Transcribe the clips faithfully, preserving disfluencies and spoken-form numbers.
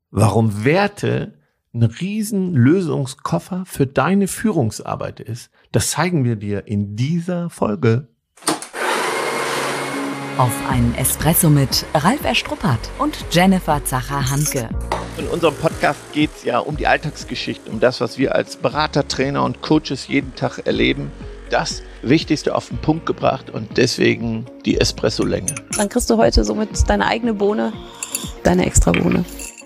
warum Werte ein riesen Lösungskoffer für deine Führungsarbeit ist, das zeigen wir dir in dieser Folge. Auf einen Espresso mit Ralf Erstruppert und Jennifer Zacher-Hanke. In unserem Podcast geht es ja um die Alltagsgeschichte, um das, was wir als Berater, Trainer und Coaches jeden Tag erleben. Das Wichtigste auf den Punkt gebracht und deswegen die Espresso-Länge. Dann kriegst du heute somit deine eigene Bohne, deine Extra-Bohne.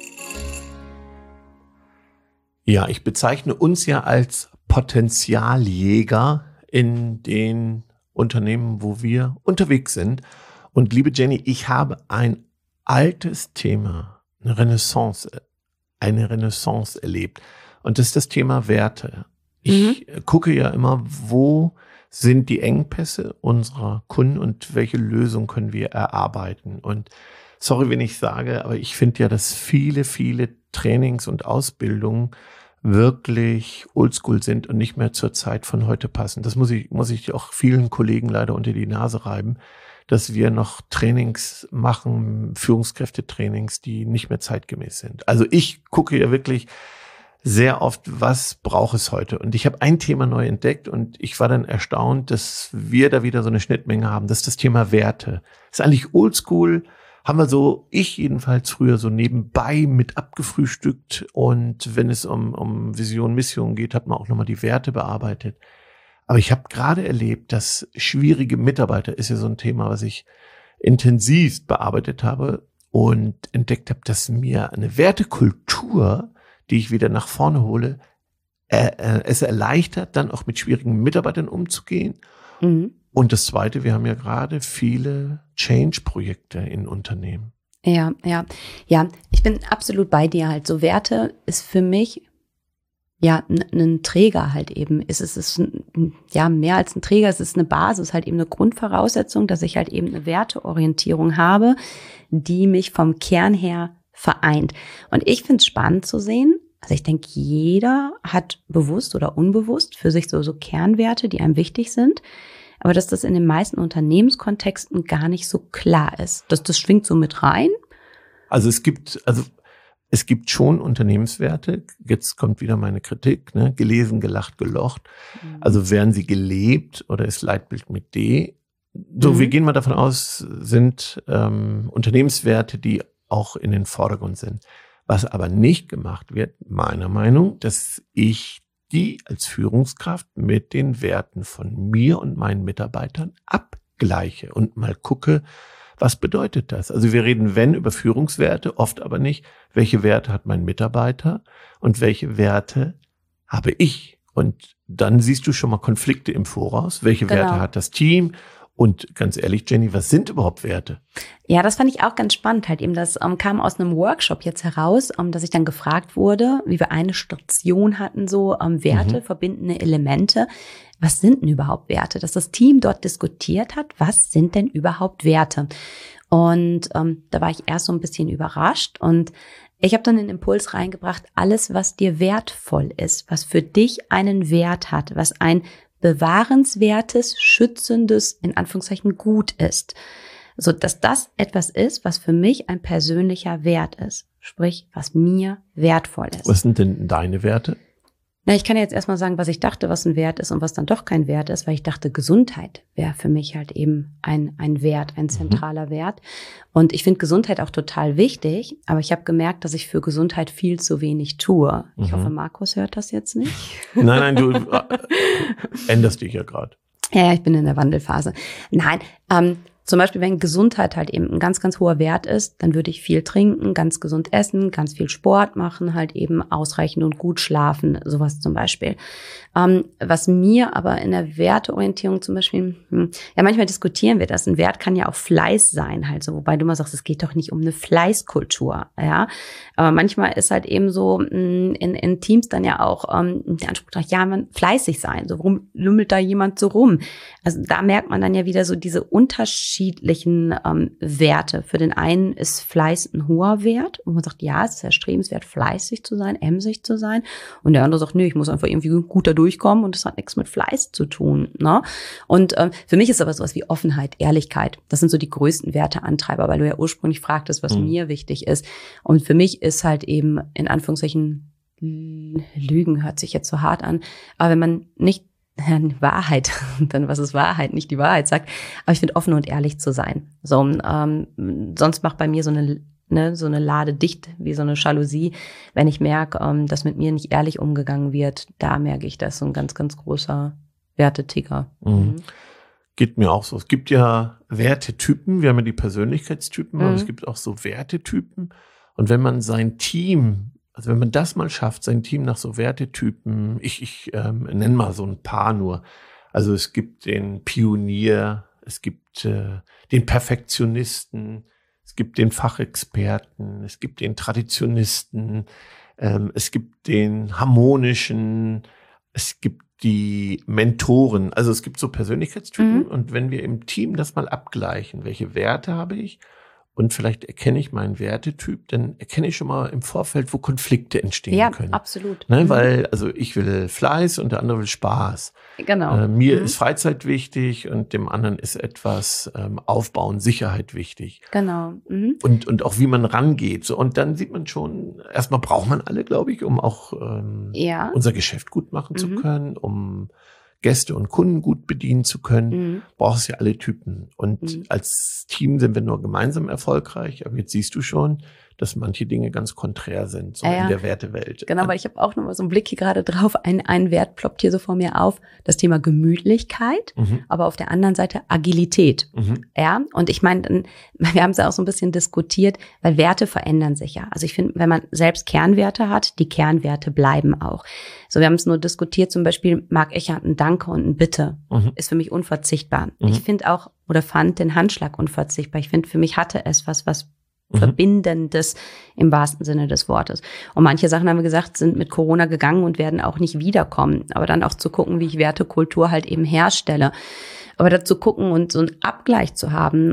Ja, ich bezeichne uns ja als Potenzialjäger in den Unternehmen, wo wir unterwegs sind. Und liebe Jenny, ich habe ein altes Thema, eine Renaissance, eine Renaissance erlebt. Und das ist das Thema Werte. Ich mhm. gucke ja immer, wo sind die Engpässe unserer Kunden und welche Lösung können wir erarbeiten. Und sorry, wenn ich sage, aber ich finde ja, dass viele, viele Trainings und Ausbildungen wirklich oldschool sind und nicht mehr zur Zeit von heute passen. Das muss ich, muss ich auch vielen Kollegen leider unter die Nase reiben, dass wir noch Trainings machen, Führungskräftetrainings, die nicht mehr zeitgemäß sind. Also ich gucke ja wirklich sehr oft, was braucht es heute? Und ich habe ein Thema neu entdeckt und ich war dann erstaunt, dass wir da wieder so eine Schnittmenge haben. Das ist das Thema Werte. Das ist eigentlich oldschool, haben wir so, ich jedenfalls früher so nebenbei mit abgefrühstückt. Und wenn es um, um Vision, Mission geht, hat man auch nochmal die Werte bearbeitet. Aber ich habe gerade erlebt, dass schwierige Mitarbeiter ist ja so ein Thema, was ich intensiv bearbeitet habe und entdeckt habe, dass mir eine Wertekultur, die ich wieder nach vorne hole, äh, äh, es erleichtert, dann auch mit schwierigen Mitarbeitern umzugehen. Mhm. Und das Zweite, wir haben ja gerade viele Change-Projekte in Unternehmen. Ja, ja, ja. Ich bin absolut bei dir halt. So Werte ist für mich ja ein Träger halt eben. Es ist, es ist ja mehr als ein Träger. Es ist eine Basis, halt eben eine Grundvoraussetzung, dass ich halt eben eine Werteorientierung habe, die mich vom Kern her vereint. Und ich finde es spannend zu sehen. Also ich denke, jeder hat bewusst oder unbewusst für sich so, so Kernwerte, die einem wichtig sind. Aber dass das in den meisten Unternehmenskontexten gar nicht so klar ist. Das, das schwingt so mit rein. Also es gibt, also es gibt schon Unternehmenswerte. Jetzt kommt wieder meine Kritik, ne? Gelesen, gelacht, gelocht. Mhm. Also werden sie gelebt oder ist Leitbild mit D? So, mhm. wir gehen mal davon aus, sind ähm, Unternehmenswerte, die auch in den Vordergrund sind. Was aber nicht gemacht wird, meiner Meinung, dass ich die als Führungskraft mit den Werten von mir und meinen Mitarbeitern abgleiche und mal gucke, was bedeutet das? Also wir reden, wenn, über Führungswerte, oft aber nicht, welche Werte hat mein Mitarbeiter und welche Werte habe ich? Und dann siehst du schon mal Konflikte im Voraus. Welche genau. Werte hat das Team? Und ganz ehrlich, Jenny, was sind überhaupt Werte? Ja, das fand ich auch ganz spannend halt eben. Das ähm, kam aus einem Workshop jetzt heraus, ähm, dass ich dann gefragt wurde, wie wir eine Station hatten, so ähm, Werte, mhm. verbindende Elemente. Was sind denn überhaupt Werte? Dass das Team dort diskutiert hat, was sind denn überhaupt Werte? Und ähm, da war ich erst so ein bisschen überrascht und ich habe dann den Impuls reingebracht, alles, was dir wertvoll ist, was für dich einen Wert hat, was ein bewahrenswertes, schützendes, in Anführungszeichen Gut ist. So, dass das etwas ist, was für mich ein persönlicher Wert ist. Sprich, was mir wertvoll ist. Was sind denn deine Werte? Na, ich kann jetzt erstmal sagen, was ich dachte, was ein Wert ist und was dann doch kein Wert ist, weil ich dachte, Gesundheit wäre für mich halt eben ein, ein Wert, ein zentraler mhm. Wert. Und ich finde Gesundheit auch total wichtig, aber ich habe gemerkt, dass ich für Gesundheit viel zu wenig tue. Ich mhm. hoffe, Markus hört das jetzt nicht. Nein, nein, du äh, änderst dich ja gerade. Ja, ja, ich bin in der Wandelphase. Nein, ähm, zum Beispiel, wenn Gesundheit halt eben ein ganz, ganz hoher Wert ist, dann würde ich viel trinken, ganz gesund essen, ganz viel Sport machen, halt eben ausreichend und gut schlafen, sowas zum Beispiel. Ähm, was mir aber in der Werteorientierung zum Beispiel, hm, ja, manchmal diskutieren wir das. Ein Wert kann ja auch Fleiß sein, halt so, wobei du mal sagst, es geht doch nicht um eine Fleißkultur, ja. Aber manchmal ist halt eben so in, in Teams dann ja auch ähm, der Anspruch, ja, man fleißig sein. So, warum lümmelt da jemand so rum? Also da merkt man dann ja wieder so diese Unterschiede unterschiedlichen ähm, Werte. Für den einen ist Fleiß ein hoher Wert und man sagt, ja, es ist erstrebenswert, fleißig zu sein, emsig zu sein. Und der andere sagt, nee, ich muss einfach irgendwie gut da durchkommen und das hat nichts mit Fleiß zu tun. Ne? Und ähm, für mich ist aber sowas wie Offenheit, Ehrlichkeit. Das sind so die größten Werteantreiber, weil du ja ursprünglich fragtest, was mhm. mir wichtig ist. Und für mich ist halt eben in Anführungszeichen Lügen hört sich jetzt so hart an, aber wenn man nicht Wahrheit, dann was ist Wahrheit, nicht die Wahrheit sagt, aber ich finde offen und ehrlich zu sein. So, ähm, sonst macht bei mir so eine, ne, so eine Lade dicht, wie so eine Jalousie, wenn ich merke, ähm, dass mit mir nicht ehrlich umgegangen wird, da merke ich, das ist so ein ganz, ganz großer Werteticker. Mhm. Mhm. Geht mir auch so. Es gibt ja Wertetypen, wir haben ja die Persönlichkeitstypen, mhm. aber es gibt auch so Wertetypen und wenn man sein Team Also wenn man das mal schafft, sein Team nach so Wertetypen, ich, ich ähm, nenne mal so ein paar nur. Also es gibt den Pionier, es gibt äh, den Perfektionisten, es gibt den Fachexperten, es gibt den Traditionisten, ähm, es gibt den harmonischen, es gibt die Mentoren. Also es gibt so Persönlichkeitstypen mhm. und wenn wir im Team das mal abgleichen, welche Werte habe ich, und vielleicht erkenne ich meinen Wertetyp, dann erkenne ich schon mal im Vorfeld, wo Konflikte entstehen ja, können. Ja, absolut. Ne, mhm. Weil, also ich will Fleiß und der andere will Spaß. Genau. Äh, mir mhm. ist Freizeit wichtig und dem anderen ist etwas ähm, Aufbauen, Sicherheit wichtig. Genau. Mhm. Und, und auch wie man rangeht. So, und dann sieht man schon, erstmal braucht man alle, glaube ich, um auch ähm, ja. unser Geschäft gut machen mhm. zu können, um Gäste und Kunden gut bedienen zu können, mhm. brauchst du ja alle Typen. Und mhm. als Team sind wir nur gemeinsam erfolgreich. Aber jetzt siehst du schon, dass manche Dinge ganz konträr sind, so ja, in der Wertewelt. Genau, weil ich habe auch noch mal so einen Blick hier gerade drauf. Ein, ein Wert ploppt hier so vor mir auf, das Thema Gemütlichkeit, mhm. aber auf der anderen Seite Agilität. Mhm. Ja, und ich meine, wir haben es ja auch so ein bisschen diskutiert, weil Werte verändern sich ja. Also ich finde, wenn man selbst Kernwerte hat, die Kernwerte bleiben auch. So, wir haben es nur diskutiert, zum Beispiel mag ich ja ein Danke und ein Bitte. Mhm. Ist für mich unverzichtbar. Mhm. Ich finde auch, oder fand den Handschlag unverzichtbar. Ich finde, für mich hatte es was, was Mhm. Verbindendes im wahrsten Sinne des Wortes. Und manche Sachen, haben wir gesagt, sind mit Corona gegangen und werden auch nicht wiederkommen. Aber dann auch zu gucken, wie ich Wertekultur halt eben herstelle. Aber dazu gucken und so einen Abgleich zu haben,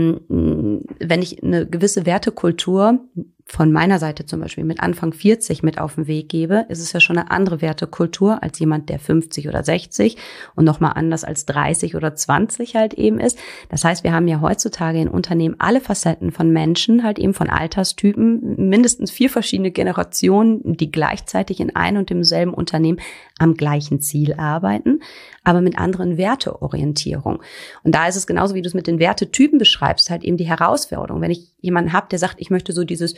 ähm, wenn ich eine gewisse Wertekultur von meiner Seite zum Beispiel mit Anfang vierzig mit auf den Weg gebe, ist es ja schon eine andere Wertekultur als jemand, der fünfzig oder sechzig und nochmal anders als dreißig oder zwanzig halt eben ist. Das heißt, wir haben ja heutzutage in Unternehmen alle Facetten von Menschen, halt eben von Alterstypen, mindestens vier verschiedene Generationen, die gleichzeitig in einem und demselben Unternehmen am gleichen Ziel arbeiten, aber mit anderen Werteorientierung. Und da ist es genauso, wie du es mit den Wertetypen beschreibst, halt eben die Herausforderung. Wenn ich jemanden habe, der sagt, ich möchte so dieses,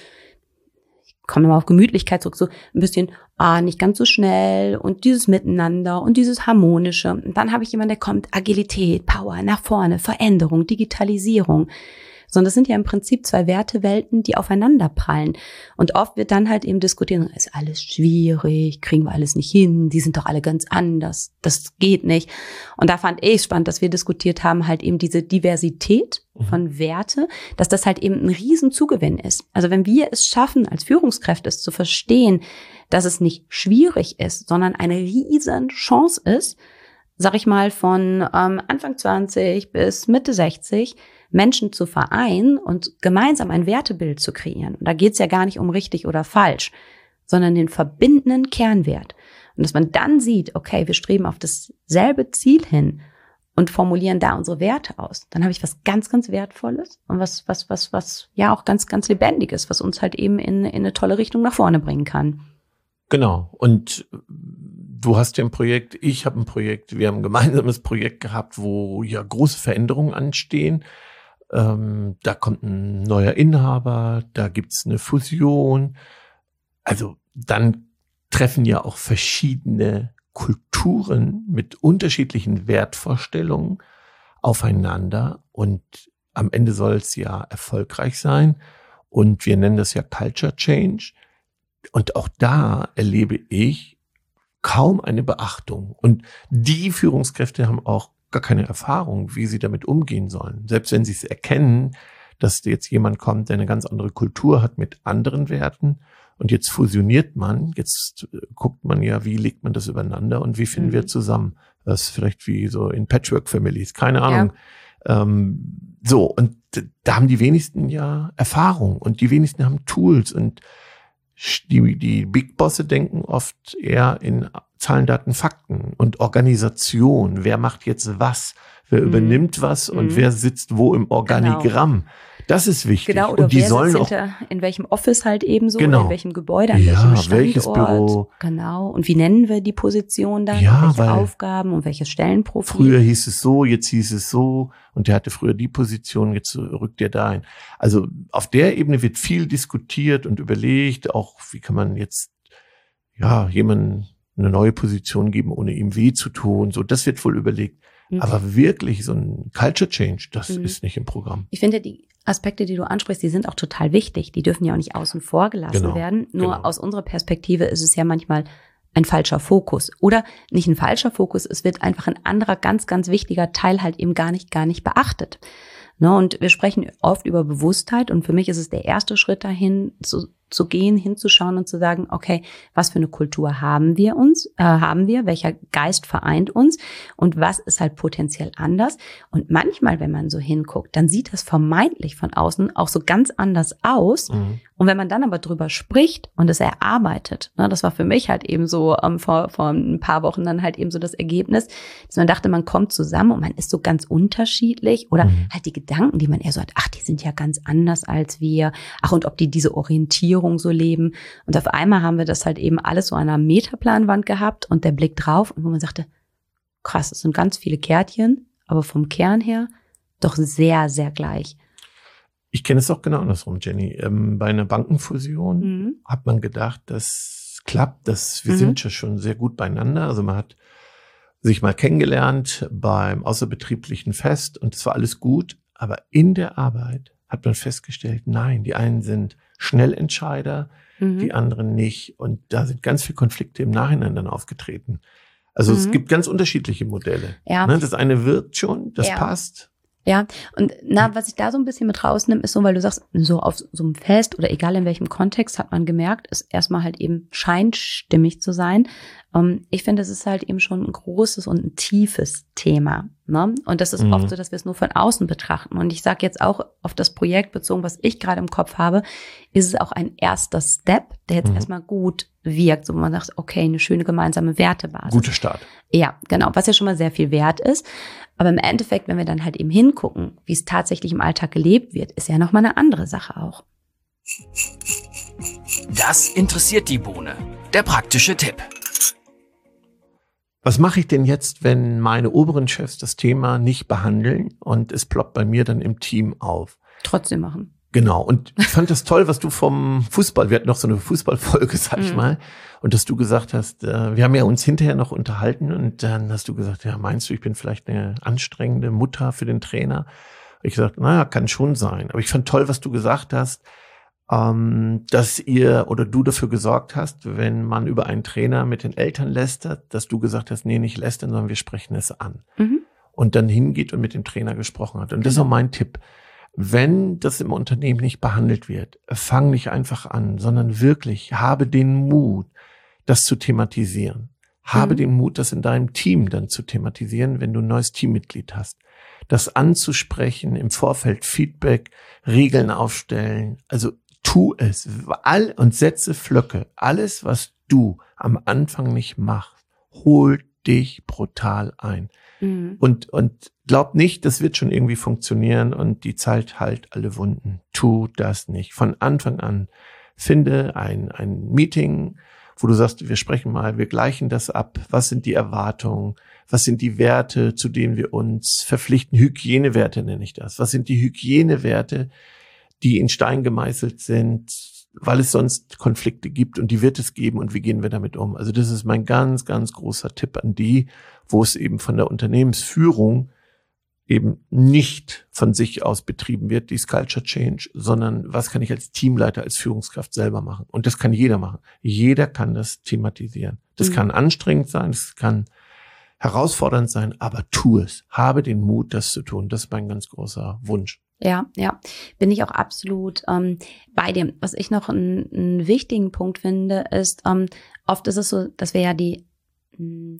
ich komme nochmal auf Gemütlichkeit zurück, so ein bisschen, ah, nicht ganz so schnell und dieses Miteinander und dieses Harmonische. Und dann habe ich jemanden, der kommt, Agilität, Power, nach vorne, Veränderung, Digitalisierung. Sondern das sind ja im Prinzip zwei Wertewelten, die aufeinander prallen. Und oft wird dann halt eben diskutiert, ist alles schwierig, kriegen wir alles nicht hin, die sind doch alle ganz anders, das geht nicht. Und da fand ich spannend, dass wir diskutiert haben, halt eben diese Diversität von Werte, dass das halt eben ein Riesenzugewinn ist. Also wenn wir es schaffen, als Führungskräfte es zu verstehen, dass es nicht schwierig ist, sondern eine riesen Chance ist, sag ich mal, von ähm, Anfang zwanzig bis Mitte sechzig, Menschen zu vereinen und gemeinsam ein Wertebild zu kreieren. Und da geht es ja gar nicht um richtig oder falsch, sondern den verbindenden Kernwert. Und dass man dann sieht, okay, wir streben auf dasselbe Ziel hin und formulieren da unsere Werte aus. Dann habe ich was ganz, ganz Wertvolles und was, was, was, was ja auch ganz, ganz Lebendiges, was uns halt eben in, in eine tolle Richtung nach vorne bringen kann. Genau. Und du hast ja ein Projekt, ich habe ein Projekt, wir haben ein gemeinsames Projekt gehabt, wo ja große Veränderungen anstehen. Ähm, da kommt ein neuer Inhaber, da gibt's eine Fusion. Also dann treffen ja auch verschiedene Kulturen mit unterschiedlichen Wertvorstellungen aufeinander und am Ende soll es ja erfolgreich sein und wir nennen das ja Culture Change und auch da erlebe ich kaum eine Beachtung und die Führungskräfte haben auch gar keine Erfahrung, wie sie damit umgehen sollen. Selbst wenn sie es erkennen, dass jetzt jemand kommt, der eine ganz andere Kultur hat mit anderen Werten und jetzt fusioniert man, jetzt guckt man ja, wie legt man das übereinander und wie finden mhm. wir zusammen. Das ist vielleicht wie so in Patchwork-Families, keine Ahnung. Ähm, so, und da haben die wenigsten ja Erfahrung und die wenigsten haben Tools und die, die Big Bosse denken oft eher in Zahlen, Daten, Fakten und Organisation. Wer macht jetzt was? Wer mhm. übernimmt was und mhm. wer sitzt wo im Organigramm? Genau. Das ist wichtig. Genau, oder und die wer sollen sitzt auch hinter, in welchem Office halt eben so, genau. oder in welchem Gebäude, an ja, welchem Standort. Welches Büro. Genau. Und wie nennen wir die Position dann? Ja, welche weil Aufgaben und welches Stellenprofil? Früher hieß es so, jetzt hieß es so und der hatte früher die Position, jetzt rückt der da ein. Also auf der Ebene wird viel diskutiert und überlegt, auch wie kann man jetzt ja jemandem eine neue Position geben, ohne ihm weh zu tun. So, das wird wohl überlegt. Mhm. Aber wirklich so ein Culture Change, das mhm. ist nicht im Programm. Ich finde, die Aspekte, die du ansprichst, die sind auch total wichtig. Die dürfen ja auch nicht außen vor gelassen genau. werden. Nur genau. aus unserer Perspektive ist es ja manchmal ein falscher Fokus. Oder nicht ein falscher Fokus, es wird einfach ein anderer, ganz, ganz wichtiger Teil halt eben gar nicht, gar nicht beachtet. Ne, und wir sprechen oft über Bewusstheit und für mich ist es der erste Schritt dahin, zu, zu gehen, hinzuschauen und zu sagen, okay, was für eine Kultur haben wir uns, äh, haben wir, welcher Geist vereint uns und was ist halt potenziell anders. Und manchmal, wenn man so hinguckt, dann sieht das vermeintlich von außen auch so ganz anders aus. Mhm. Und wenn man dann aber drüber spricht und es erarbeitet, ne, das war für mich halt eben so ähm, vor, vor ein paar Wochen dann halt eben so das Ergebnis, dass man dachte, man kommt zusammen und man ist so ganz unterschiedlich oder mhm. halt die Gedanken, die man eher so hat, ach, die sind ja ganz anders als wir, ach, und ob die diese Orientierung so leben. Und auf einmal haben wir das halt eben alles so an einer Metaplanwand gehabt und der Blick drauf und wo man sagte, krass, es sind ganz viele Kärtchen, aber vom Kern her doch sehr, sehr gleich. Ich kenne es auch genau andersrum, Jenny. Ähm, bei einer Bankenfusion mhm. hat man gedacht, das klappt, dass wir mhm. sind ja schon sehr gut beieinander. Also man hat sich mal kennengelernt beim außerbetrieblichen Fest und es war alles gut. Aber in der Arbeit hat man festgestellt, nein, die einen sind Schnellentscheider, mhm. die anderen nicht. Und da sind ganz viele Konflikte im Nachhinein dann aufgetreten. Also mhm. es gibt ganz unterschiedliche Modelle. Ja. Ne, das eine wirkt schon, das ja. passt. Ja, und na, was ich da so ein bisschen mit rausnehme, ist so, weil du sagst, so auf so einem Fest oder egal in welchem Kontext hat man gemerkt, es erstmal halt eben scheint stimmig zu sein. Um, ich finde, es ist halt eben schon ein großes und ein tiefes Thema. Ne? Und das ist mhm. oft so, dass wir es nur von außen betrachten. Und ich sage jetzt auch auf das Projekt bezogen, was ich gerade im Kopf habe, ist es auch ein erster Step, der jetzt mhm. erstmal gut wirkt, so wo man sagt, okay, eine schöne gemeinsame Wertebasis. Guter Start. Ja, genau, was ja schon mal sehr viel wert ist. Aber im Endeffekt, wenn wir dann halt eben hingucken, wie es tatsächlich im Alltag gelebt wird, ist ja nochmal eine andere Sache auch. Das interessiert die Bohne. Der praktische Tipp. Was mache ich denn jetzt, wenn meine oberen Chefs das Thema nicht behandeln und es ploppt bei mir dann im Team auf? Trotzdem machen. Genau. Und ich fand das toll, was du vom Fußball, wir hatten noch so eine Fußballfolge, sag ich mhm. mal, und dass du gesagt hast, äh, wir haben ja uns hinterher noch unterhalten und dann hast du gesagt, ja, meinst du, ich bin vielleicht eine anstrengende Mutter für den Trainer? Ich gesagt, naja, kann schon sein. Aber ich fand toll, was du gesagt hast, ähm, dass ihr oder du dafür gesorgt hast, wenn man über einen Trainer mit den Eltern lästert, dass du gesagt hast, nee, nicht lästern, sondern wir sprechen es an. Mhm. Und dann hingeht und mit dem Trainer gesprochen hat. Und das ist auch mein Tipp. Wenn das im Unternehmen nicht behandelt wird, fang nicht einfach an, sondern wirklich habe den Mut, das zu thematisieren. Habe mhm. den Mut, das in deinem Team dann zu thematisieren, wenn du ein neues Teammitglied hast. Das anzusprechen, im Vorfeld Feedback, Regeln aufstellen. Also tu es. All und setze Flöcke. Alles, was du am Anfang nicht machst, hol dich brutal ein. Mhm. Und, und glaub nicht, das wird schon irgendwie funktionieren und die Zeit heilt alle Wunden. Tu das nicht. Von Anfang an finde ein, ein Meeting, wo du sagst, wir sprechen mal, wir gleichen das ab. Was sind die Erwartungen? Was sind die Werte, zu denen wir uns verpflichten? Hygienewerte nenne ich das. Was sind die Hygienewerte, die in Stein gemeißelt sind, weil es sonst Konflikte gibt und die wird es geben und wie gehen wir damit um? Also das ist mein ganz, ganz großer Tipp an die, wo es eben von der Unternehmensführung eben nicht von sich aus betrieben wird, dieses Culture Change, sondern was kann ich als Teamleiter, als Führungskraft selber machen? Und das kann jeder machen. Jeder kann das thematisieren. Das mhm. kann anstrengend sein, das kann herausfordernd sein, aber tu es. Habe den Mut, das zu tun. Das ist mein ganz großer Wunsch. Ja, ja, bin ich auch absolut ähm, bei dem. Was ich noch einen, einen wichtigen Punkt finde, ist, ähm, oft ist es so, dass wir ja die mh,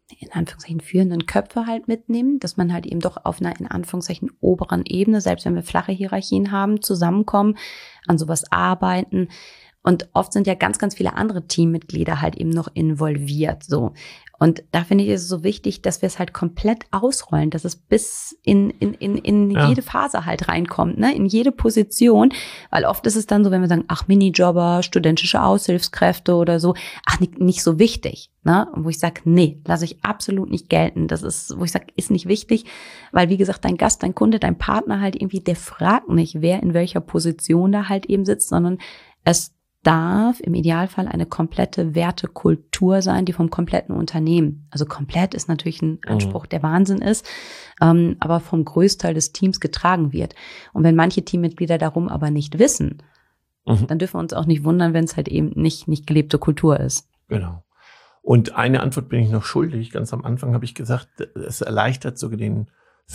in Anführungszeichen führenden Köpfe halt mitnehmen, dass man halt eben doch auf einer in Anführungszeichen oberen Ebene, selbst wenn wir flache Hierarchien haben, zusammenkommen, an sowas arbeiten. Und oft sind ja ganz, ganz viele andere Teammitglieder halt eben noch involviert, so. Und da finde ich es so wichtig, dass wir es halt komplett ausrollen, dass es bis in, in, in, in ja. jede Phase halt reinkommt, ne, in jede Position. Weil oft ist es dann so, wenn wir sagen, ach, Minijobber, studentische Aushilfskräfte oder so, ach, nicht, nicht so wichtig, ne, und wo ich sage, nee, lasse ich absolut nicht gelten. Das ist, wo ich sage, ist nicht wichtig, weil wie gesagt, dein Gast, dein Kunde, dein Partner halt irgendwie, der fragt nicht, wer in welcher Position da halt eben sitzt, sondern es darf im Idealfall eine komplette Wertekultur sein, die vom kompletten Unternehmen, also komplett ist natürlich ein Anspruch, der Wahnsinn ist, ähm, aber vom Größteil des Teams getragen wird. Und wenn manche Teammitglieder darum aber nicht wissen, mhm. dann dürfen wir uns auch nicht wundern, wenn es halt eben nicht, nicht gelebte Kultur ist. Genau. Und eine Antwort bin ich noch schuldig. Ganz am Anfang habe ich gesagt, es erleichtert sogar den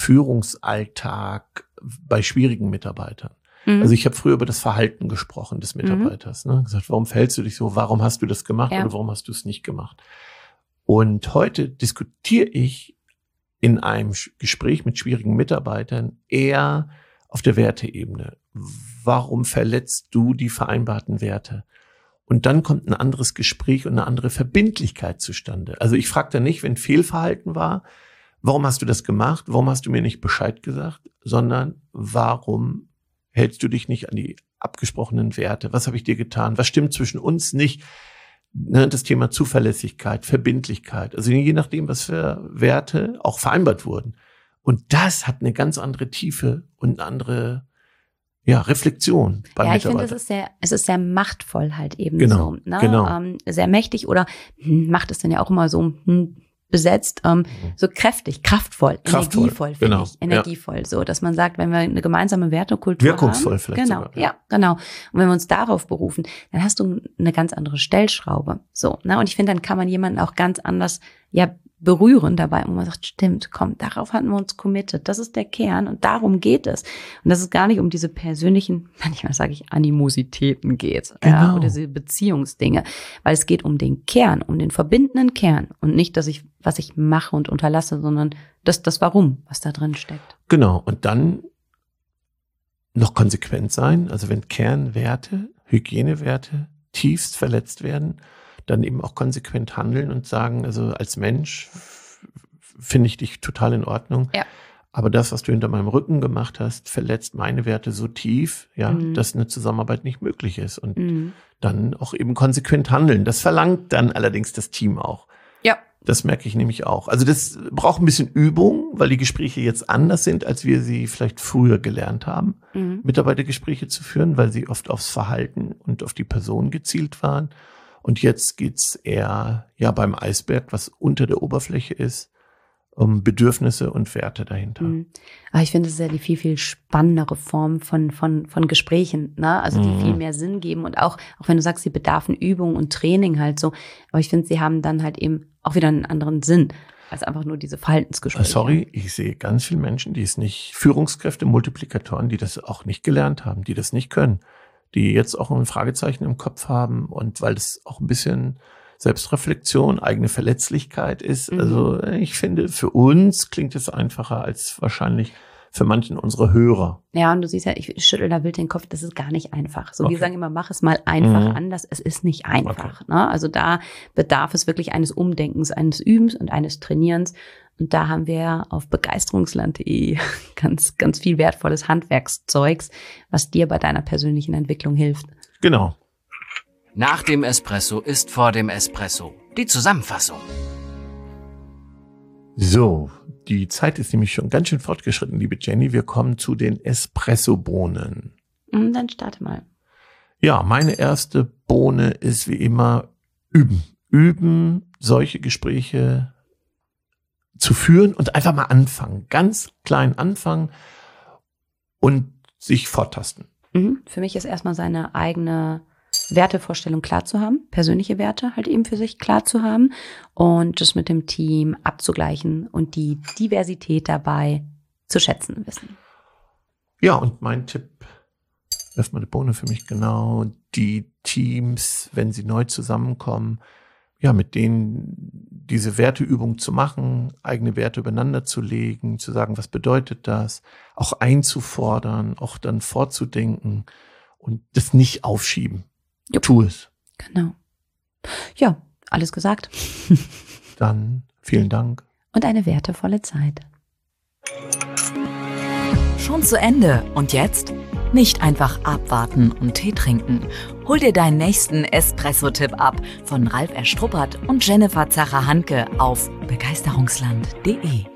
Führungsalltag bei schwierigen Mitarbeitern. Also ich habe früher über das Verhalten gesprochen des Mitarbeiters. Ne? Gesagt, warum verhältst du dich so? Warum hast du das gemacht ja. oder warum hast du es nicht gemacht? Und heute diskutiere ich in einem Gespräch mit schwierigen Mitarbeitern eher auf der Werteebene. Warum verletzt du die vereinbarten Werte? Und dann kommt ein anderes Gespräch und eine andere Verbindlichkeit zustande. Also ich frage dann nicht, wenn Fehlverhalten war, warum hast du das gemacht? Warum hast du mir nicht Bescheid gesagt? Sondern warum hältst du dich nicht an die abgesprochenen Werte? Was habe ich dir getan? Was stimmt zwischen uns nicht? Ne, das Thema Zuverlässigkeit, Verbindlichkeit. Also je nachdem, was für Werte auch vereinbart wurden. Und das hat eine ganz andere Tiefe und eine andere ja, Reflexion beim Ja, ich Mitarbeiter. finde, es ist sehr, es ist sehr machtvoll halt eben genau, so. Ne? Genau. Ähm, sehr mächtig oder hm, macht es dann ja auch immer so hm, besetzt, ähm, so kräftig, kraftvoll, kraftvoll energievoll, finde genau, ich, energievoll, ja. so, dass man sagt, wenn wir eine gemeinsame Wertekultur wirkungsvoll haben, vielleicht genau, sogar, ja. ja, genau, und wenn wir uns darauf berufen, dann hast du eine ganz andere Stellschraube, so, ne, und ich finde, dann kann man jemanden auch ganz anders, ja, berühren dabei, wo man sagt, stimmt, komm, darauf hatten wir uns committed, das ist der Kern und darum geht es. Und dass es gar nicht um diese persönlichen, manchmal sage ich, Animositäten geht, genau. ja, oder diese Beziehungsdinge, weil es geht um den Kern, um den verbindenden Kern und nicht, dass ich, was ich mache und unterlasse, sondern das, das Warum, was da drin steckt. Genau, und dann noch konsequent sein, also wenn Kernwerte, Hygienewerte tiefst verletzt werden, dann eben auch konsequent handeln und sagen, also als Mensch finde ich dich total in Ordnung. Ja. Aber das, was du hinter meinem Rücken gemacht hast, verletzt meine Werte so tief, ja, mhm. dass eine Zusammenarbeit nicht möglich ist. Und mhm. dann auch eben konsequent handeln. Das verlangt dann allerdings das Team auch. Ja. Das merke ich nämlich auch. Also das braucht ein bisschen Übung, weil die Gespräche jetzt anders sind, als wir sie vielleicht früher gelernt haben, mhm. Mitarbeitergespräche zu führen, weil sie oft aufs Verhalten und auf die Person gezielt waren. Und jetzt geht's eher ja beim Eisberg, was unter der Oberfläche ist, um Bedürfnisse und Werte dahinter. Mhm. Aber ich finde, es ist ja die viel, viel spannendere Form von, von, von Gesprächen, ne? Also die mhm. viel mehr Sinn geben und auch, auch wenn du sagst, sie bedarfen Übung und Training halt so. Aber ich finde, sie haben dann halt eben auch wieder einen anderen Sinn als einfach nur diese Verhaltensgespräche. Sorry, ich sehe ganz viele Menschen, die es nicht, Führungskräfte, Multiplikatoren, die das auch nicht gelernt haben, die das nicht können, die jetzt auch ein Fragezeichen im Kopf haben und weil das auch ein bisschen Selbstreflexion, eigene Verletzlichkeit ist. Mhm. Also ich finde, für uns klingt es einfacher als wahrscheinlich für manchen unserer Hörer. Ja, und du siehst ja, ich schüttel da wild den Kopf, das ist gar nicht einfach. So, okay. Wir sagen immer, mach es mal einfach mhm. anders. Es ist nicht einfach. Okay. Ne? Also da bedarf es wirklich eines Umdenkens, eines Übens und eines Trainierens. Und da haben wir auf begeisterungsland punkt de ganz, ganz viel wertvolles Handwerkszeugs, was dir bei deiner persönlichen Entwicklung hilft. Genau. Nach dem Espresso ist vor dem Espresso. Die Zusammenfassung. So, die Zeit ist nämlich schon ganz schön fortgeschritten, liebe Jenny. Wir kommen zu den Espresso-Bohnen. Dann starte mal. Ja, meine erste Bohne ist wie immer üben. Üben, solche Gespräche zu führen und einfach mal anfangen. Ganz klein anfangen und sich vortasten. Mhm. Für mich ist erstmal seine eigene Wertevorstellung klar zu haben, persönliche Werte halt eben für sich klar zu haben und das mit dem Team abzugleichen und die Diversität dabei zu schätzen wissen. Ja, und mein Tipp, wirf mal eine Bohne für mich genau, die Teams, wenn sie neu zusammenkommen, ja, mit denen diese Werteübung zu machen, eigene Werte übereinander zu legen, zu sagen, was bedeutet das, auch einzufordern, auch dann vorzudenken und das nicht aufschieben. Jupp. Tu es. Genau. Ja, alles gesagt. Dann vielen Dank. Und eine wertevolle Zeit. Schon zu Ende. Und jetzt? Nicht einfach abwarten und Tee trinken. Hol dir deinen nächsten Espresso-Tipp ab von Ralf Erstruppert und Jennifer Zacher-Hanke auf begeisterungsland punkt de.